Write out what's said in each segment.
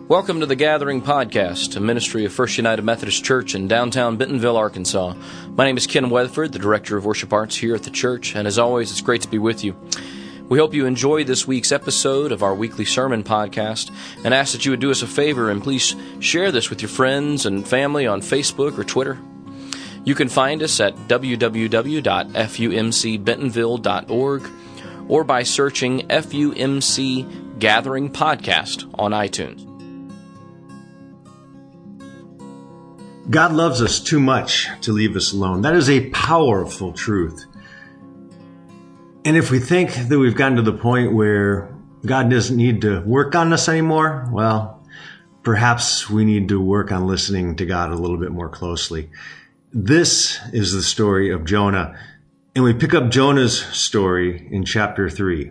Welcome to the Gathering Podcast, a ministry of First United Methodist Church in downtown Bentonville, Arkansas. My name is Ken Weatherford, the Director of Worship Arts here at the church, and as always, it's great to be with you. We hope you enjoy this week's episode of our weekly sermon podcast and ask that you would do us a favor and please share this with your friends and family on Facebook or Twitter. You can find us at www.fumcbentonville.org or by searching FUMC Gathering Podcast on iTunes. God loves us too much to leave us alone. That is a powerful truth. And if we think that we've gotten to the point where God doesn't need to work on us anymore, well, perhaps we need to work on listening to God a little bit more closely. This is the story of Jonah, and we pick up Jonah's story in chapter 3.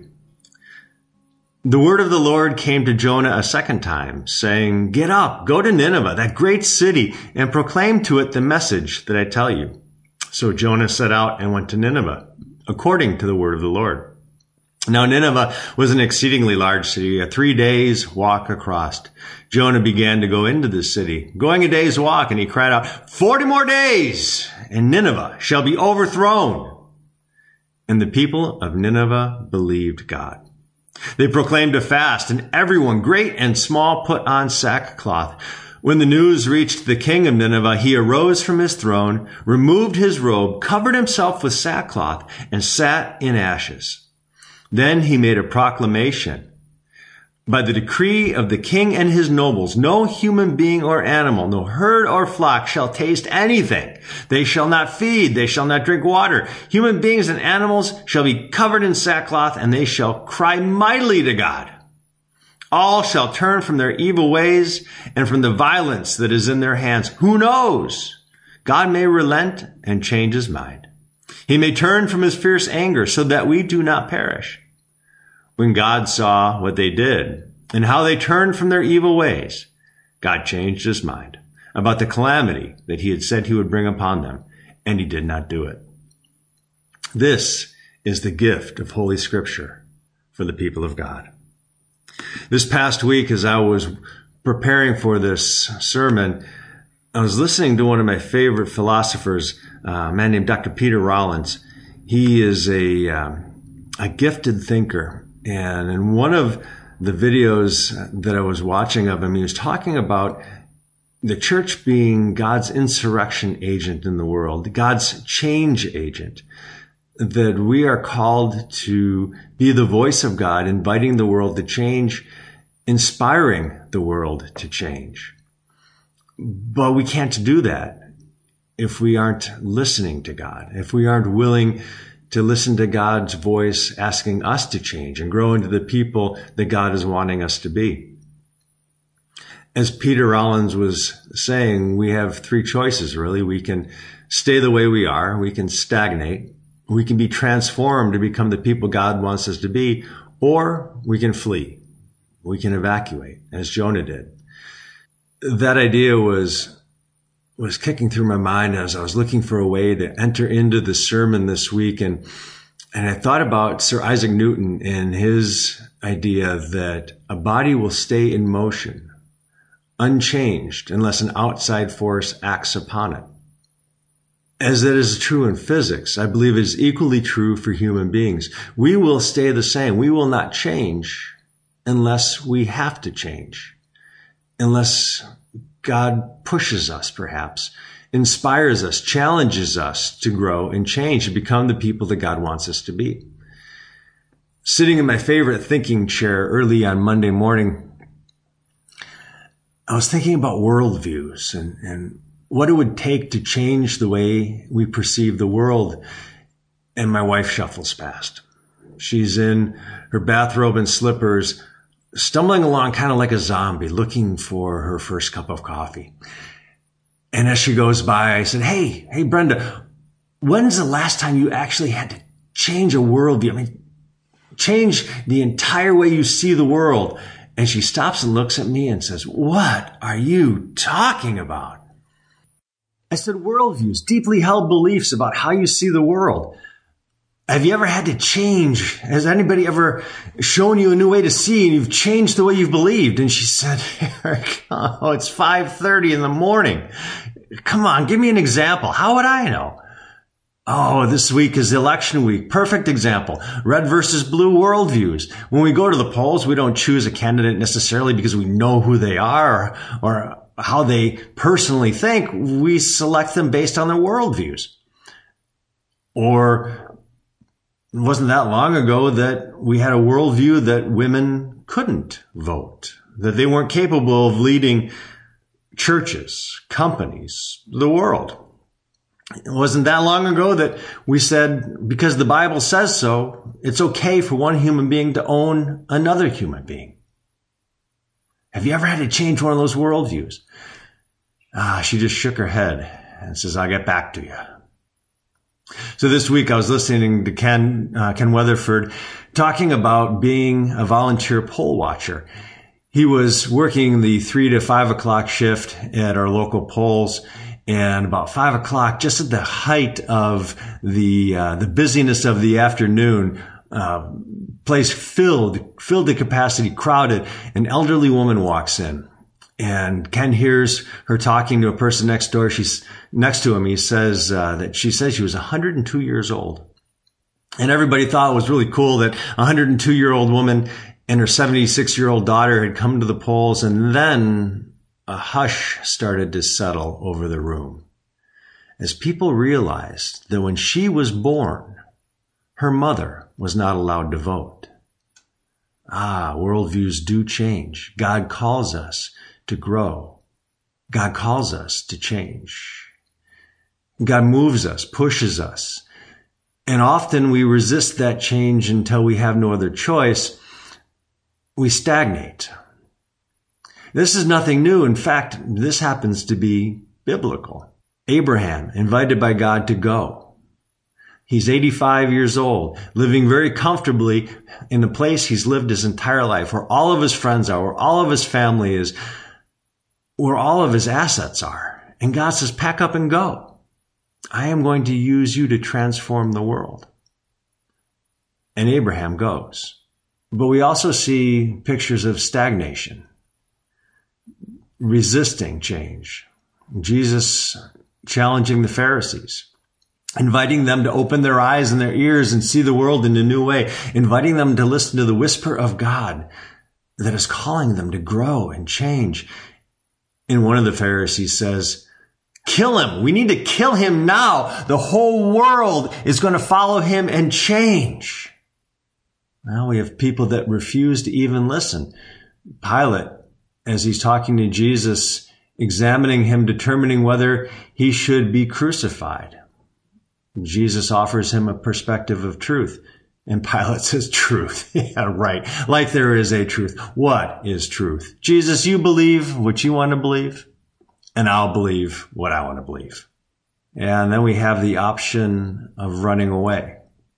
The word of the Lord came to Jonah a second time, saying, "Get up, go to Nineveh, that great city, and proclaim to it the message that I tell you." So Jonah set out and went to Nineveh, according to the word of the Lord. Now Nineveh was an exceedingly large city, a 3 days' walk across. Jonah began to go into the city, going a day's walk, and he cried out, 40 more days, and Nineveh shall be overthrown." And the people of Nineveh believed God. They proclaimed a fast, and everyone, great and small, put on sackcloth. When the news reached the king of Nineveh, he arose from his throne, removed his robe, covered himself with sackcloth, and sat in ashes. Then he made a proclamation. By the decree of the king and his nobles, no human being or animal, no herd or flock shall taste anything. They shall not feed, they shall not drink water. Human beings and animals shall be covered in sackcloth, and they shall cry mightily to God. All shall turn from their evil ways and from the violence that is in their hands. Who knows? God may relent and change his mind. He may turn from his fierce anger so that we do not perish. When God saw what they did and how they turned from their evil ways, God changed his mind about the calamity that he had said he would bring upon them, and he did not do it. This is the gift of Holy Scripture for the people of God. This past week, as I was preparing for this sermon, I was listening to one of my favorite philosophers, a man named Dr. Peter Rollins. He is a gifted thinker. And in one of the videos that I was watching of him, he was talking about the church being God's insurrection agent in the world, God's change agent, that we are called to be the voice of God, inviting the world to change, inspiring the world to change. But we can't do that if we aren't listening to God, if we aren't willing to listen to God's voice asking us to change and grow into the people that God is wanting us to be. As Peter Rollins was saying, we have three choices, really. We can stay the way we are. We can stagnate. We can be transformed to become the people God wants us to be, or we can flee. We can evacuate, as Jonah did. That idea was kicking through my mind as I was looking for a way to enter into the sermon this week. And I thought about Sir Isaac Newton and his idea that a body will stay in motion, unchanged, unless an outside force acts upon it. As that is true in physics, I believe it is equally true for human beings. We will stay the same. We will not change unless we have to change, unless God pushes us, perhaps, inspires us, challenges us to grow and change, to become the people that God wants us to be. Sitting in my favorite thinking chair early on Monday morning, I was thinking about worldviews and what it would take to change the way we perceive the world. And my wife shuffles past. She's in her bathrobe and slippers, stumbling along kind of like a zombie, looking for her first cup of coffee. And as she goes by, I said, Hey, Brenda, when's the last time you actually had to change a worldview? I mean, change the entire way you see the world. And she stops and looks at me and says, "What are you talking about?" I said, worldviews, deeply held beliefs about how you see the world. Have you ever had to change? Has anybody ever shown you a new way to see and you've changed the way you've believed? And she said, Eric, it's 5:30 in the morning. Come on, give me an example. How would I know? Oh, this week is election week. Perfect example. Red versus blue worldviews. When we go to the polls, we don't choose a candidate necessarily because we know who they are or how they personally think. We select them based on their worldviews. Or it wasn't that long ago that we had a worldview that women couldn't vote, that they weren't capable of leading churches, companies, the world. It wasn't that long ago that we said, because the Bible says so, it's okay for one human being to own another human being. Have you ever had to change one of those worldviews? She just shook her head and says, I'll get back to you. So this week I was listening to Ken Weatherford talking about being a volunteer poll watcher. He was working the 3 to 5 o'clock shift at our local polls. And about 5 o'clock, just at the height of the busyness of the afternoon, place filled to capacity, crowded, an elderly woman walks in. And Ken hears her talking to a person next door. She's next to him. He says that she says she was 102 years old. And everybody thought it was really cool that a 102-year-old woman and her 76-year-old daughter had come to the polls. And then a hush started to settle over the room as people realized that when she was born, her mother was not allowed to vote. Worldviews do change. God calls us to grow. God calls us to change. God moves us, pushes us. And often we resist that change until we have no other choice. We stagnate. This is nothing new. In fact, this happens to be biblical. Abraham, invited by God to go. He's 85 years old, living very comfortably in a place he's lived his entire life, where all of his friends are, where all of his family is, where all of his assets are. And God says, pack up and go. I am going to use you to transform the world. And Abraham goes. But we also see pictures of stagnation, resisting change. Jesus challenging the Pharisees, inviting them to open their eyes and their ears and see the world in a new way, inviting them to listen to the whisper of God that is calling them to grow and change. And one of the Pharisees says, kill him. We need to kill him now. The whole world is going to follow him and change. Now we have people that refuse to even listen. Pilate, as he's talking to Jesus, examining him, determining whether he should be crucified. Jesus offers him a perspective of truth. And Pilate says, truth. Yeah, right. Like there is a truth. What is truth? Jesus, you believe what you want to believe, and I'll believe what I want to believe. And then we have the option of running away,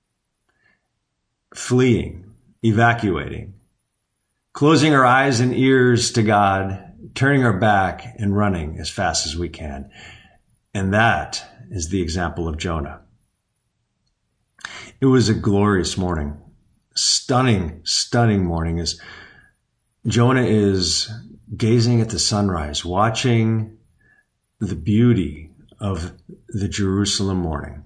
fleeing, evacuating, closing our eyes and ears to God, turning our back and running as fast as we can. And that is the example of Jonah. It was a glorious morning, stunning morning as Jonah is gazing at the sunrise, watching the beauty of the Jerusalem morning.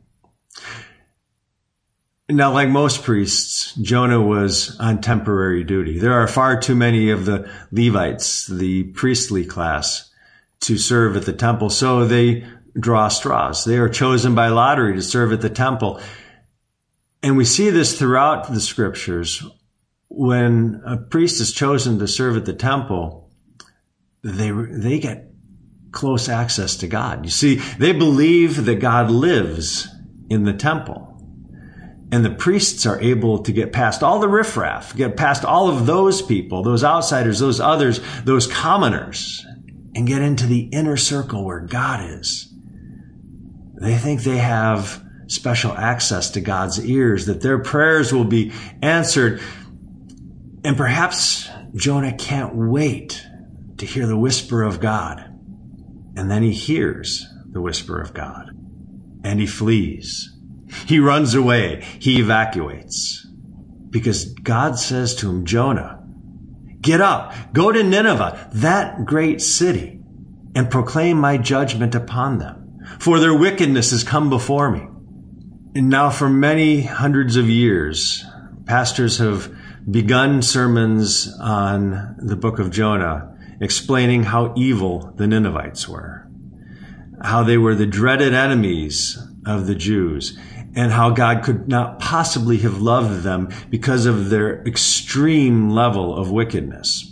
Now, like most priests, Jonah was on temporary duty. There are far too many of the Levites, the priestly class, to serve at the temple, so they draw straws. They are chosen by lottery to serve at the temple. And we see this throughout the scriptures. When a priest is chosen to serve at the temple, they get close access to God. You see, they believe that God lives in the temple. And the priests are able to get past all the riffraff, get past all of those people, those outsiders, those others, those commoners, and get into the inner circle where God is. They think they have special access to God's ears, that their prayers will be answered. And perhaps Jonah can't wait to hear the whisper of God. And then he hears the whisper of God and he flees. He runs away. He evacuates. Because God says to him, Jonah, get up, go to Nineveh, that great city, and proclaim my judgment upon them, for their wickedness has come before me. And now for many hundreds of years, pastors have begun sermons on the book of Jonah, explaining how evil the Ninevites were, how they were the dreaded enemies of the Jews, and how God could not possibly have loved them because of their extreme level of wickedness.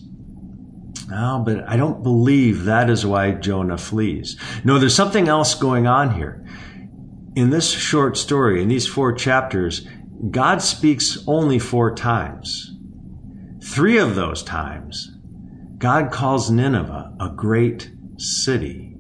Oh, but I don't believe that is why Jonah flees. No, there's something else going on here. In this short story, in these 4 chapters, God speaks only 4 times. 3 of those times, God calls Nineveh a great city.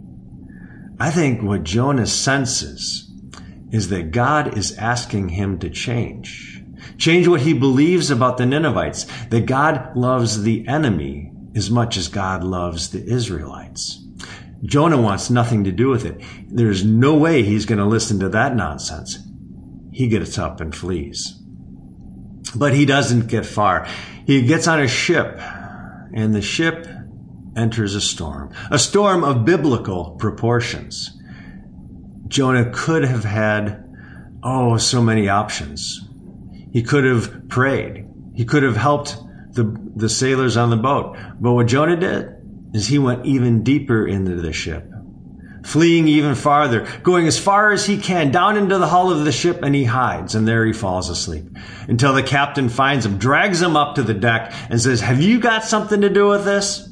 I think what Jonah senses is that God is asking him to change. Change what he believes about the Ninevites, that God loves the enemy as much as God loves the Israelites. Jonah wants nothing to do with it. There's no way he's going to listen to that nonsense. He gets up and flees. But he doesn't get far. He gets on a ship, and the ship enters a storm of biblical proportions. Jonah could have had, so many options. He could have prayed. He could have helped the sailors on the boat. But what Jonah did is he went even deeper into the ship, fleeing even farther, going as far as he can down into the hull of the ship, and he hides, and there he falls asleep until the captain finds him, drags him up to the deck, and says, have you got something to do with this?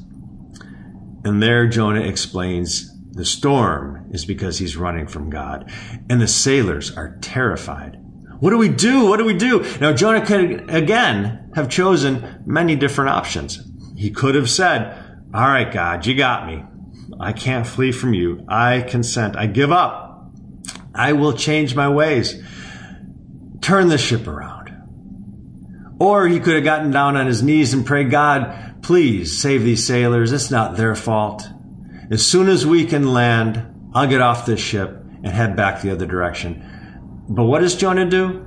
And there Jonah explains the storm is because he's running from God, and the sailors are terrified. What do we do? What do we do? Now, Jonah could, again, have chosen many different options. He could have said, all right, God, you got me. I can't flee from you. I consent. I give up. I will change my ways. Turn the ship around. Or he could have gotten down on his knees and prayed, God, please save these sailors. It's not their fault. As soon as we can land, I'll get off this ship and head back the other direction. But what does Jonah do?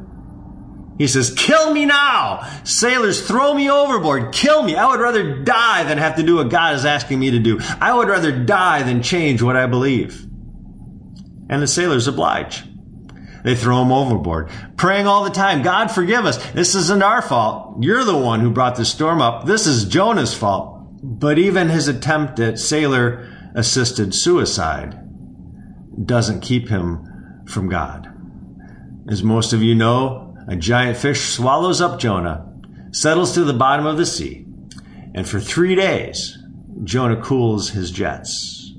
He says, kill me now! Sailors, throw me overboard! Kill me! I would rather die than have to do what God is asking me to do. I would rather die than change what I believe. And the sailors oblige. They throw him overboard, praying all the time, God, forgive us. This isn't our fault. You're the one who brought the storm up. This is Jonah's fault. But even his attempt at sailor-assisted suicide doesn't keep him from God. As most of you know, a giant fish swallows up Jonah, settles to the bottom of the sea, and for 3 days, Jonah cools his jets,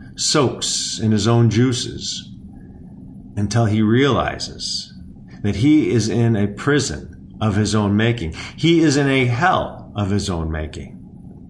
soaks in his own juices, until he realizes that he is in a prison of his own making. He is in a hell of his own making.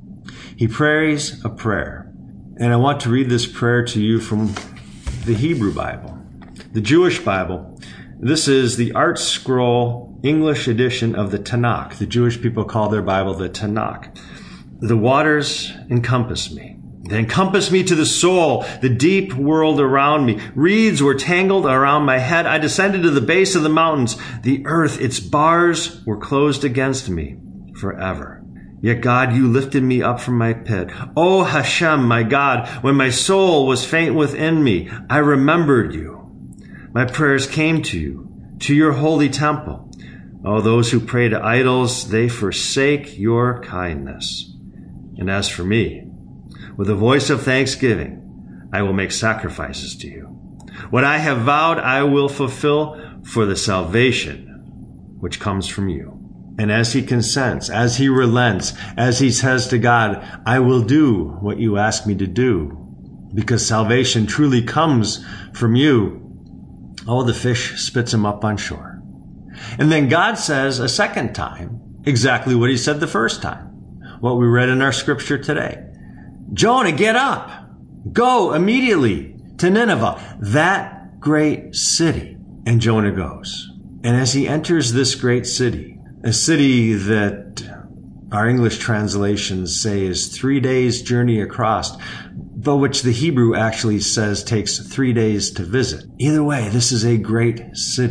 He prays a prayer, and I want to read this prayer to you from the Hebrew Bible, the Jewish Bible. This is the Art Scroll English edition of the Tanakh. The Jewish people call their Bible the Tanakh. The waters encompass me. They encompass me to the soul, the deep world around me. Reeds were tangled around my head. I descended to the base of the mountains. The earth, its bars were closed against me forever. Yet, God, you lifted me up from my pit. O Hashem, my God, when my soul was faint within me, I remembered you. My prayers came to you, to your holy temple. Oh, those who pray to idols, they forsake your kindness. And as for me, with a voice of thanksgiving, I will make sacrifices to you. What I have vowed, I will fulfill for the salvation which comes from you. And as he consents, as he relents, as he says to God, I will do what you ask me to do, because salvation truly comes from you. Oh, the fish spits him up on shore. And then God says a second time exactly what he said the first time, what we read in our scripture today. Jonah, get up. Go immediately to Nineveh, that great city. And Jonah goes. And as he enters this great city, a city that our English translations say is 3 days' journey across, but which the Hebrew actually says takes 3 days to visit. Either way, this is a great city.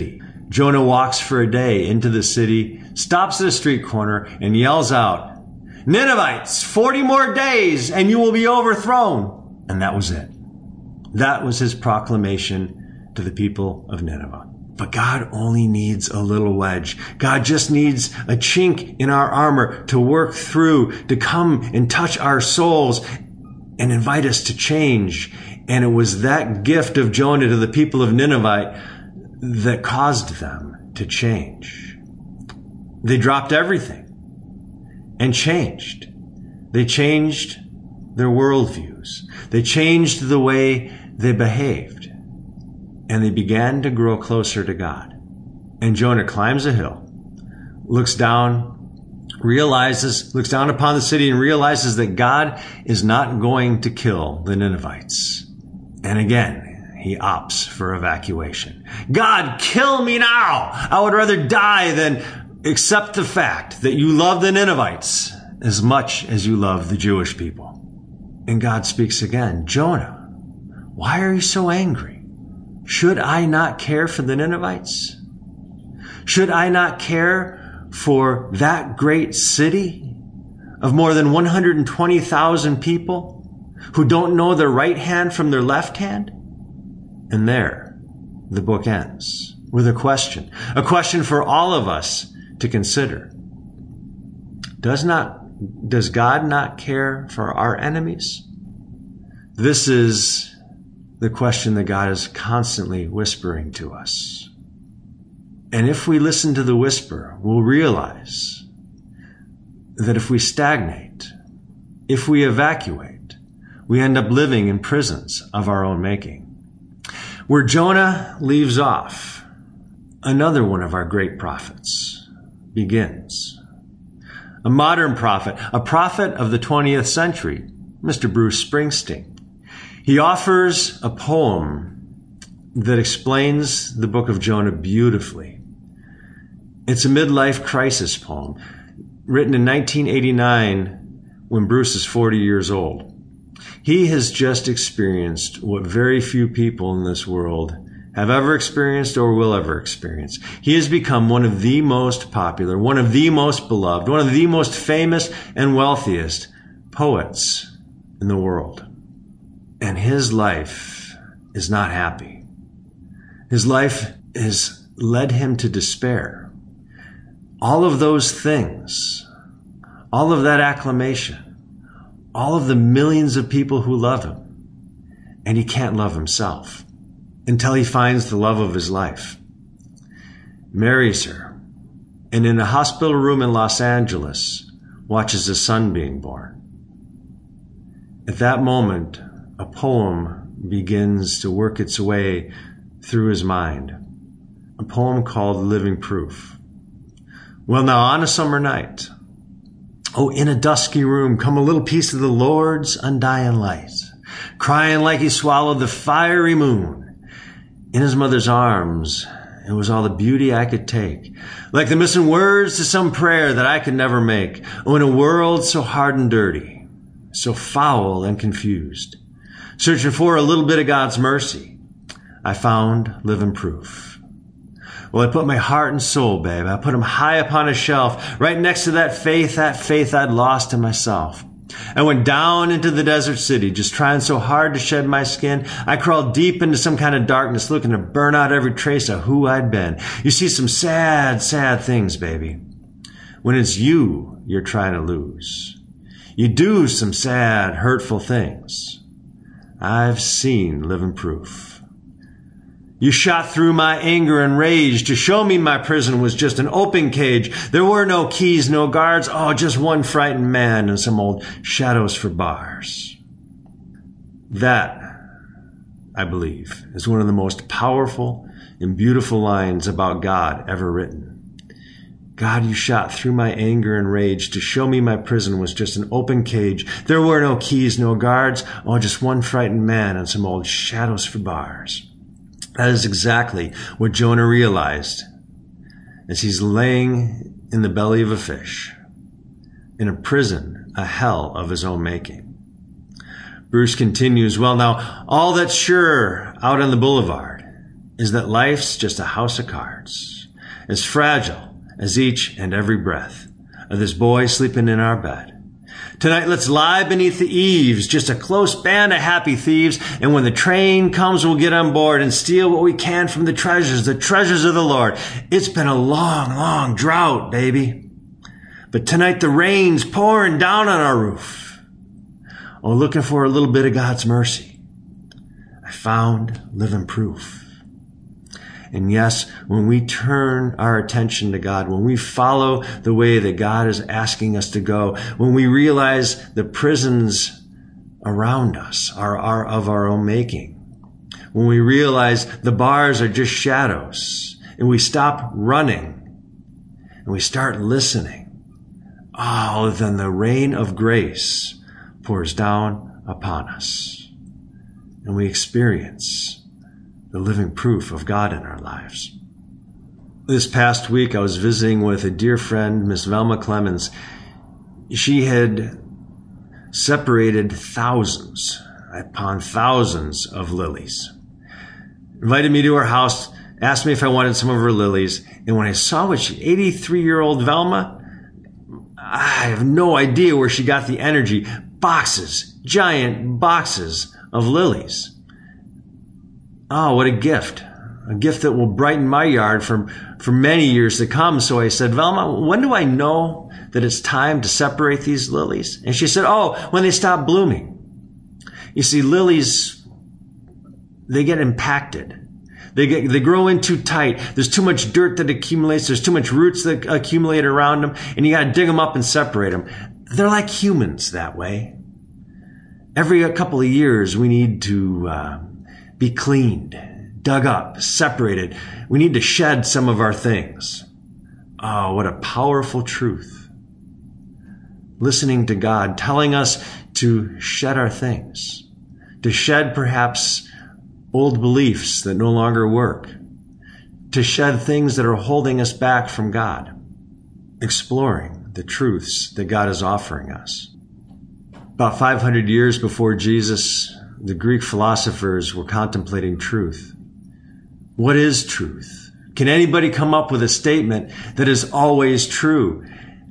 Jonah walks for a day into the city, stops at a street corner, and yells out, "Ninevites, 40 more days and you will be overthrown." And that was it. That was his proclamation to the people of Nineveh. But God only needs a little wedge. God just needs a chink in our armor to work through, to come and touch our souls and invite us to change. And it was that gift of Jonah to the people of Nineveh that caused them to change. They dropped everything and changed. They changed their worldviews. They changed the way they behaved. And they began to grow closer to God. And Jonah climbs a hill, looks down upon the city and realizes that God is not going to kill the Ninevites. And again, he opts for evacuation. God, kill me now! I would rather die than accept the fact that you love the Ninevites as much as you love the Jewish people. And God speaks again, "Jonah, why are you so angry? Should I not care for the Ninevites? Should I not care for that great city of more than 120,000 people who don't know their right hand from their left hand?" And there, the book ends with a question for all of us to consider. Does God not care for our enemies? This is the question that God is constantly whispering to us. And if we listen to the whisper, we'll realize that if we stagnate, if we evacuate, we end up living in prisons of our own making. Where Jonah leaves off, another one of our great prophets begins. A modern prophet, a prophet of the 20th century, Mr. Bruce Springsteen. He offers a poem that explains the book of Jonah beautifully. It's a midlife crisis poem written in 1989 when Bruce is 40 years old. He has just experienced what very few people in this world have ever experienced or will ever experience. He has become one of the most popular, one of the most beloved, one of the most famous and wealthiest poets in the world. And his life is not happy. His life has led him to despair. All of those things, all of that acclamation, all of the millions of people who love him, and he can't love himself until he finds the love of his life, marries her, and in a hospital room in Los Angeles watches a son being born. At that moment, a poem begins to work its way through his mind, a poem called Living Proof. Well, now on a summer night, in a dusky room come a little piece of the Lord's undying light, crying like he swallowed the fiery moon. In his mother's arms, it was all the beauty I could take, like the missing words to some prayer that I could never make. In a world so hard and dirty, so foul and confused, searching for a little bit of God's mercy, I found Living Proof. Well, I put my heart and soul, babe, I put them high upon a shelf, right next to that faith I'd lost in myself. I went down into the desert city, just trying so hard to shed my skin. I crawled deep into some kind of darkness, looking to burn out every trace of who I'd been. You see, some sad, sad things, baby. When it's you're trying to lose. You do some sad, hurtful things. I've seen Living Proof. You shot through my anger and rage to show me my prison was just an open cage. There were no keys, no guards, just one frightened man and some old shadows for bars. That, I believe, is one of the most powerful and beautiful lines about God ever written. God, you shot through my anger and rage to show me my prison was just an open cage. There were no keys, no guards, just one frightened man and some old shadows for bars. That is exactly what Jonah realized as he's laying in the belly of a fish, in a prison, a hell of his own making. Bruce continues, well, now, all that's sure out on the boulevard is that life's just a house of cards. as fragile as each and every breath of this boy sleeping in our bed. Tonight, let's lie beneath the eaves, just a close band of happy thieves. And when the train comes, we'll get on board and steal what we can from the treasures of the Lord. It's been a long, long drought, baby. But tonight the rain's pouring down on our roof. Oh, looking for a little bit of God's mercy. I found living proof. And yes, when we turn our attention to God, when we follow the way that God is asking us to go, when we realize the prisons around us are of our own making, when we realize the bars are just shadows, and we stop running, and we start listening, then the rain of grace pours down upon us, and we experience the living proof of God in our lives. This past week, I was visiting with a dear friend, Miss Velma Clemens. She had separated thousands upon thousands of lilies. Invited me to her house, asked me if I wanted some of her lilies. And when I saw what 83-year-old Velma, I have no idea where she got the energy. Boxes, giant boxes of lilies. Oh, what a gift. A gift that will brighten my yard for many years to come. So I said, Velma, when do I know that it's time to separate these lilies? And she said, when they stop blooming. You see, lilies, they get impacted. They grow in too tight. There's too much dirt that accumulates. There's too much roots that accumulate around them. And you got to dig them up and separate them. They're like humans that way. Every couple of years, we need to be cleaned, dug up, separated. We need to shed some of our things. Oh, what a powerful truth. Listening to God, telling us to shed our things, to shed perhaps old beliefs that no longer work, to shed things that are holding us back from God, exploring the truths that God is offering us. About 500 years before Jesus, the Greek philosophers were contemplating truth. What is truth? Can anybody come up with a statement that is always true?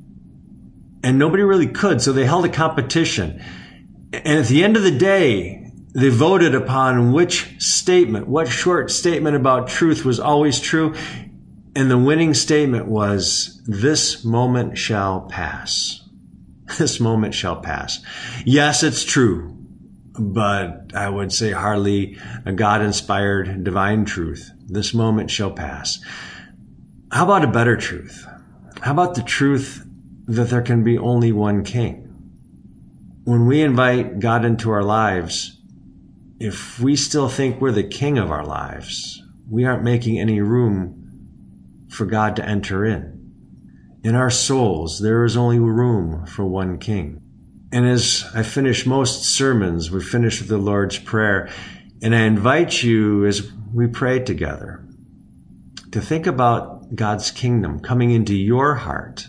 And nobody really could, so they held a competition. And at the end of the day, they voted upon which statement, what short statement about truth was always true. And the winning statement was, "This moment shall pass." This moment shall pass. Yes, it's true, but I would say hardly a God-inspired divine truth. This moment shall pass. How about a better truth? How about the truth that there can be only one king? When we invite God into our lives, if we still think we're the king of our lives, we aren't making any room for God to enter in. In our souls, there is only room for one king. And as I finish most sermons, we finish with the Lord's Prayer. And I invite you, as we pray together, to think about God's kingdom coming into your heart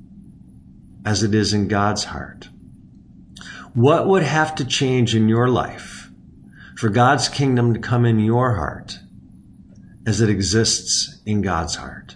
as it is in God's heart. What would have to change in your life for God's kingdom to come in your heart as it exists in God's heart?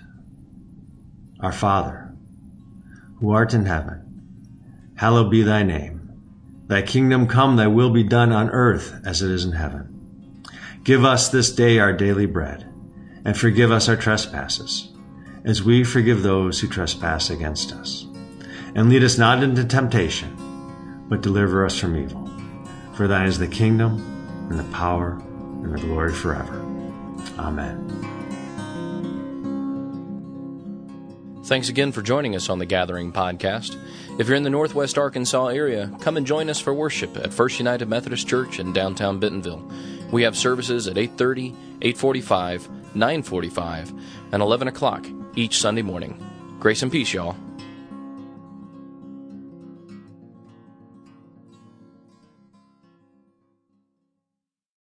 Our Father, who art in heaven, hallowed be thy name. Thy kingdom come, thy will be done on earth as it is in heaven. Give us this day our daily bread, and forgive us our trespasses, as we forgive those who trespass against us. And lead us not into temptation, but deliver us from evil. For thine is the kingdom, and the power, and the glory forever. Amen. Thanks again for joining us on the Gathering Podcast. If you're in the Northwest Arkansas area, come and join us for worship at First United Methodist Church in downtown Bentonville. We have services at 8:30, 8:45, 9:45, and 11 o'clock each Sunday morning. Grace and peace, y'all.